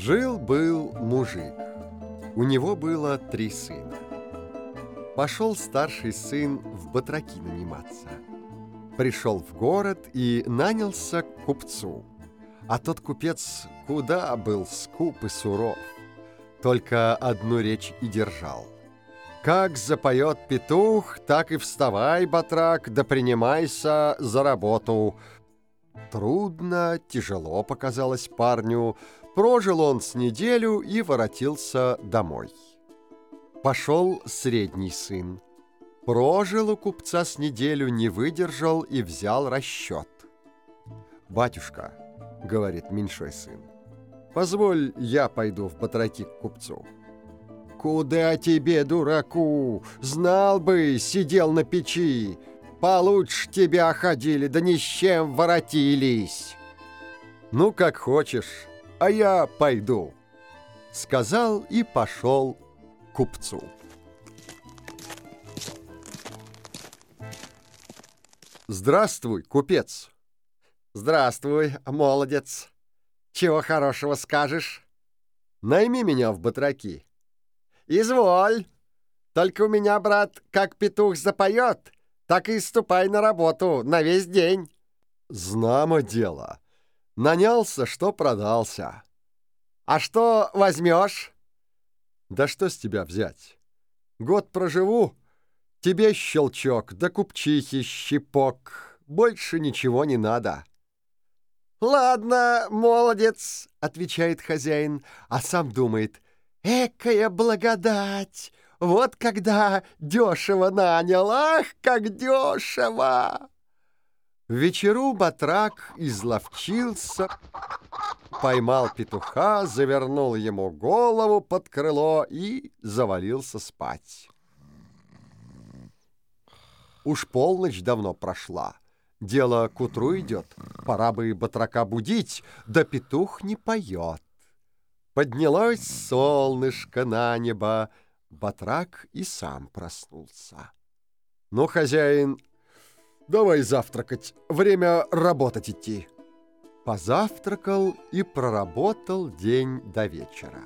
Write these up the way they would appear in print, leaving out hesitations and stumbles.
Жил-был мужик. У него было 3 сына. Пошел старший сын в батраки наниматься. Пришел в город и нанялся к купцу. А тот купец куда был скуп и суров. Только одну речь и держал. Как запоет петух, так и вставай, батрак, да принимайся за работу. Трудно, тяжело показалось парню. Прожил он с неделю и воротился домой. Пошел средний сын. Прожил у купца с неделю, не выдержал и взял расчет. «Батюшка, — говорит меньшой сын, — позволь, я пойду в батраки к купцу». «Куда тебе, дураку? Знал бы, сидел на печи. Получше тебя ходили, да ни с чем воротились». «Ну, как хочешь, а я пойду», — сказал и пошел к купцу. «Здравствуй, купец». «Здравствуй, молодец. Чего хорошего скажешь?» «Найми меня в батраки». «Изволь. Только у меня, брат, как петух запоет, так и ступай на работу на весь день». «Знамо дело. Нанялся, что продался». «А что возьмешь?» «Да что с тебя взять? Год проживу, тебе щелчок, да купчихе щипок. Больше ничего не надо». «Ладно, молодец», — отвечает хозяин, а сам думает: «Экая благодать! Вот когда дешево нанял, ах, как дешево!» В вечеру батрак изловчился, поймал петуха, завернул ему голову под крыло и завалился спать. Уж полночь давно прошла. Дело к утру идет, пора бы батрака будить, да петух не поет. Поднялось солнышко на небо, батрак и сам проснулся. «Ну, хозяин, давай завтракать, время работать идти». Позавтракал и проработал день до вечера.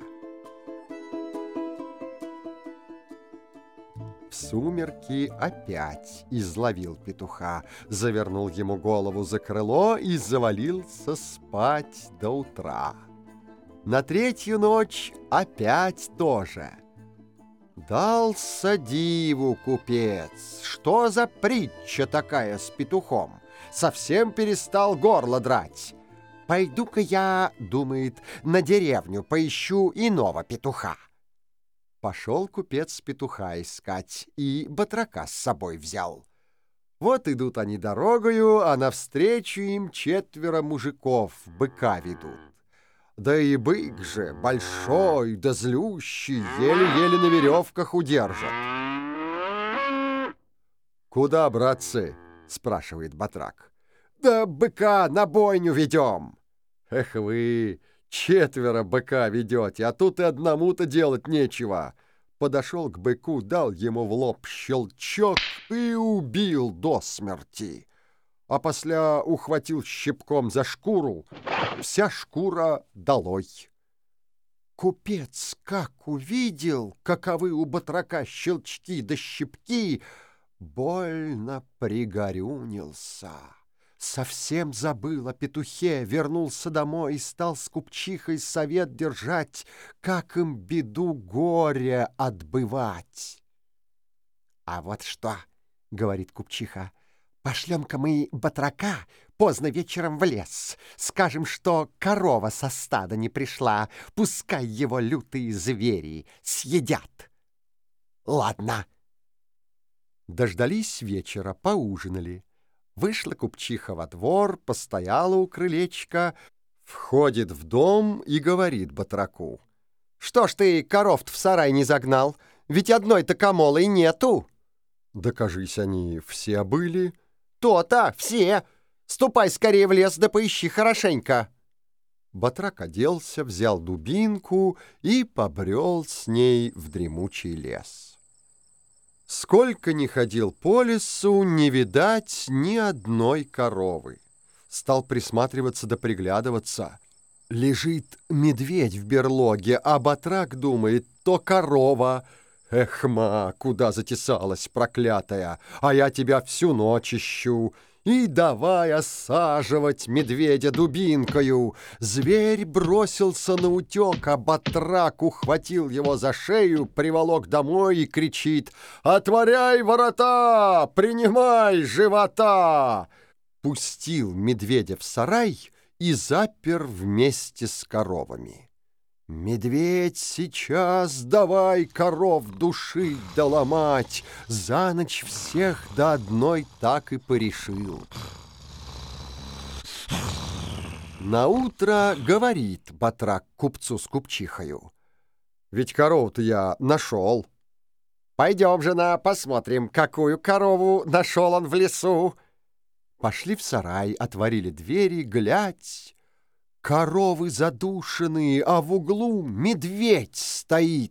В сумерки опять изловил петуха, завернул ему голову за крыло и завалился спать до утра. На 3-ю ночь опять тоже. Дался диву купец, что за притча такая с петухом? Совсем перестал горло драть. «Пойду-ка я, — думает, — на деревню поищу иного петуха». Пошел купец петуха искать и батрака с собой взял. Вот идут они дорогою, а навстречу им 4 мужиков быка ведут. Да и бык же большой да злющий, еле-еле на веревках удержат. «Куда, братцы?» — спрашивает батрак. «Да быка на бойню ведем». «Эх вы, 4 быка ведете, а тут и одному-то делать нечего». Подошел к быку, дал ему в лоб щелчок и убил до смерти. А после ухватил щипком за шкуру, вся шкура долой. Купец как увидел, каковы у батрака щелчки да щипки, больно пригорюнился. Совсем забыл о петухе, вернулся домой и стал с купчихой совет держать, как им беду горя отбывать. «А вот что, — говорит купчиха, — пошлем-ка мы батрака поздно вечером в лес, скажем, что корова со стада не пришла, пускай его лютые звери съедят». «Ладно». Дождались вечера, поужинали. Вышла купчиха во двор, постояла у крылечка, входит в дом и говорит батраку: «Что ж ты коров-то в сарай не загнал? Ведь одной-то камолы нету». «Да, кажись, они все были». «То-то, все! Ступай скорее в лес, да поищи хорошенько». Батрак оделся, взял дубинку и побрел с ней в дремучий лес. Сколько ни ходил по лесу, не видать ни одной коровы. Стал присматриваться да приглядываться. Лежит медведь в берлоге, а батрак думает, то корова. Эх, ма, куда затесалась, проклятая, а я тебя всю ночь ищу. И давай осаживать медведя дубинкою. Зверь бросился на утек, а батрак ухватил его за шею, приволок домой и кричит: «Отворяй ворота! Принимай живота!» Пустил медведя в сарай и запер вместе с коровами. Медведь сейчас давай коров душить да ломать, за ночь всех до одной так и порешил. Наутро говорит батрак купцу с купчихою: «Ведь корову-то я нашел». «Пойдем, жена, посмотрим, какую корову нашел он в лесу». Пошли в сарай, отворили двери, глядь, коровы задушенные, а в углу медведь стоит.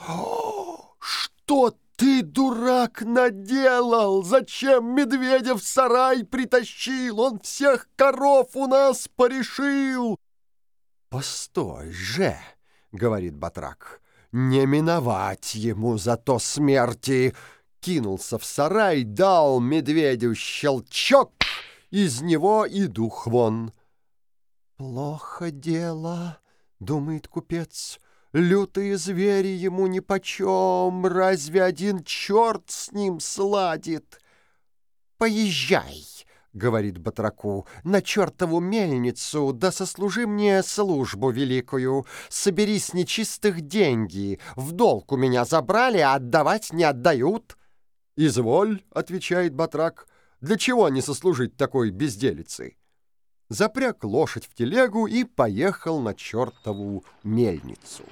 «Что ты, дурак, наделал? Зачем медведя в сарай притащил? Он всех коров у нас порешил!» «Постой же, — говорит батрак, — не миновать ему зато смерти!» Кинулся в сарай, дал медведю щелчок, из него и дух вон. «Плохо дело, — думает купец, — лютые звери ему нипочем, разве один черт с ним сладит?» «Поезжай, — говорит батраку, — на чертову мельницу, да сослужи мне службу великую. Собери с нечистых деньги, в долг у меня забрали, а отдавать не отдают». «Изволь, — отвечает батрак, — для чего не сослужить такой безделицы?» Запряг лошадь в телегу и поехал на чертову мельницу.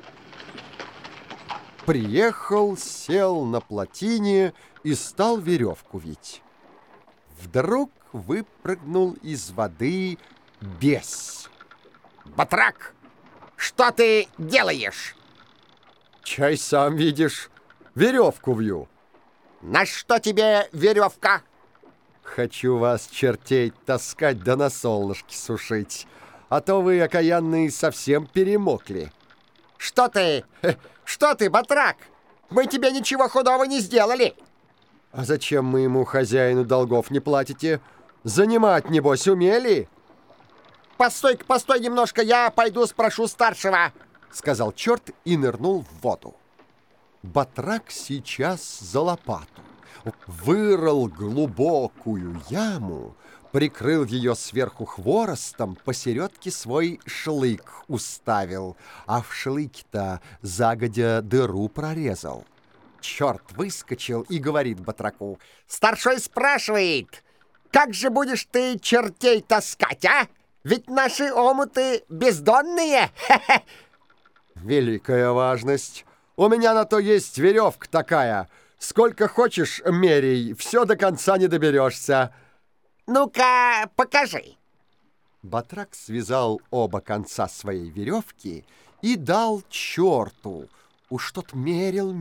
Приехал, сел на плотине и стал веревку вить. Вдруг выпрыгнул из воды бес. «Батрак, что ты делаешь?» «Чай сам видишь, веревку вью». «На что тебе веревка?» «Хочу вас, чертей, таскать да на солнышке сушить, а то вы, окаянные, совсем перемокли». Что ты, батрак? Мы тебе ничего худого не сделали!» «А зачем моему хозяину долгов не платите? Занимать, небось, умели?» «Постой-ка, постой немножко, я пойду спрошу старшего», — сказал черт и нырнул в воду. Батрак сейчас за лопату вырыл глубокую яму, прикрыл ее сверху хворостом, посередке свой шлык уставил, а в шлыке-то загодя дыру прорезал. Черт выскочил и говорит батраку: «Старшой спрашивает, как же будешь ты чертей таскать, а? Ведь наши омуты бездонные!» «Великая важность! У меня на то есть веревка такая. Сколько хочешь мерей, все до конца не доберешься». «Ну-ка, покажи». Батрак связал оба конца своей веревки и дал черту. Уж тот мерил,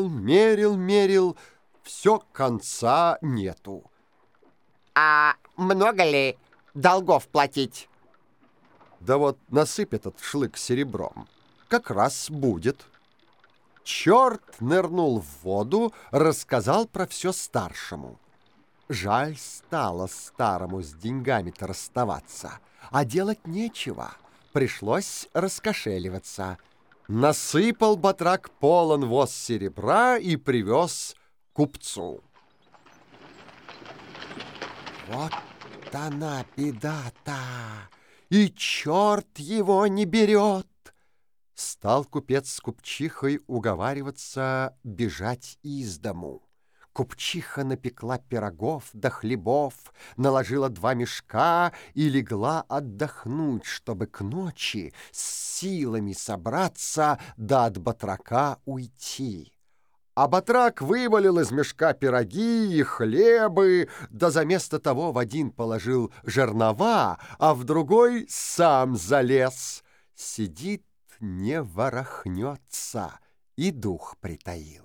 все конца нету. «А много ли долгов платить?» Да вот насыпь этот шлык серебром, как раз будет. Черт нырнул в воду, рассказал про все старшему. Жаль стало старому с деньгами-то расставаться, а делать нечего, пришлось раскошеливаться. Насыпал батрак полон воз серебра и привез купцу. «Вот она беда-то, и черт его не берет!» Стал купец с купчихой уговариваться бежать из дому. Купчиха напекла пирогов да хлебов, наложила 2 мешка и легла отдохнуть, чтобы к ночи с силами собраться да от батрака уйти. А батрак вывалил из мешка пироги и хлебы, да заместо того в один положил жернова, а в другой сам залез. Сидит, не ворохнется, и дух притаил.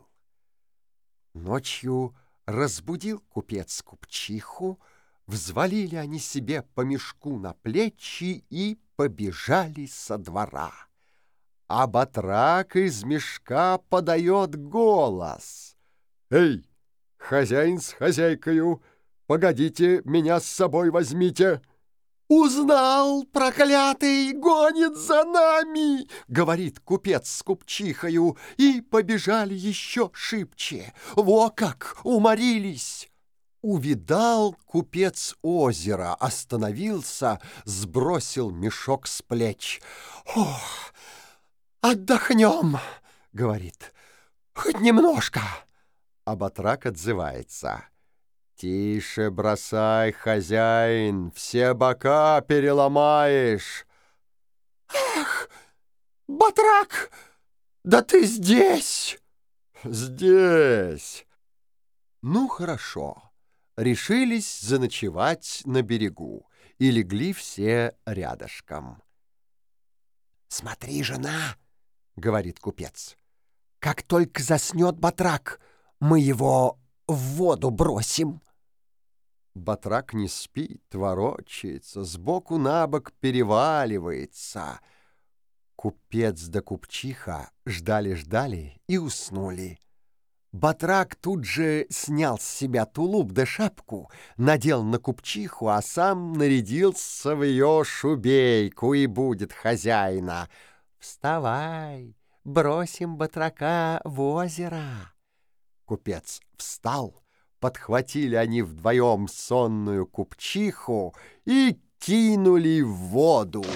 Ночью разбудил купец купчиху, взвалили они себе по мешку на плечи и побежали со двора. А батрак из мешка подает голос: «Эй, хозяин с хозяйкою, погодите, меня с собой возьмите!» «Узнал, проклятый, гонит за нами!» — говорит купец с купчихою, и побежали еще шибче. Во как уморились! Увидал купец озеро, остановился, сбросил мешок с плеч. «Ох, отдохнем!» — говорит. «Хоть немножко!» А батрак отзывается: «Тише бросай, хозяин, все бока переломаешь». «Ах, батрак, да ты здесь!» «Здесь!» Ну, хорошо. Решились заночевать на берегу и легли все рядышком. «Смотри, жена, — говорит купец, — как только заснет батрак, мы его в воду бросим». Батрак не спит, ворочается, сбоку на бок переваливается. Купец да купчиха ждали-ждали и уснули. Батрак тут же снял с себя тулуп да шапку, надел на купчиху, а сам нарядился в ее шубейку и будет хозяина. «Вставай, бросим батрака в озеро». Купец встал, подхватили они вдвоем сонную купчиху и кинули в воду.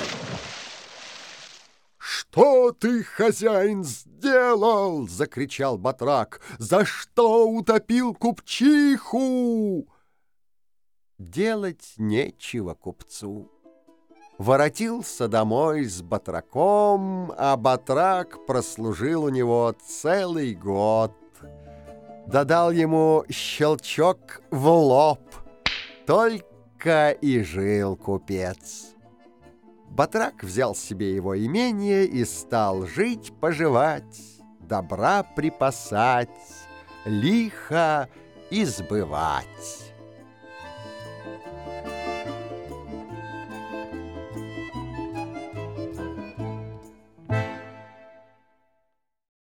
«Что ты, хозяин, сделал?» — закричал батрак. «За что утопил купчиху?» Делать нечего купцу. Воротился домой с батраком, а батрак прослужил у него целый год. Додал ему щелчок в лоб. Только и жил купец. Батрак взял себе его имение и стал жить-поживать, добра припасать, лихо избывать.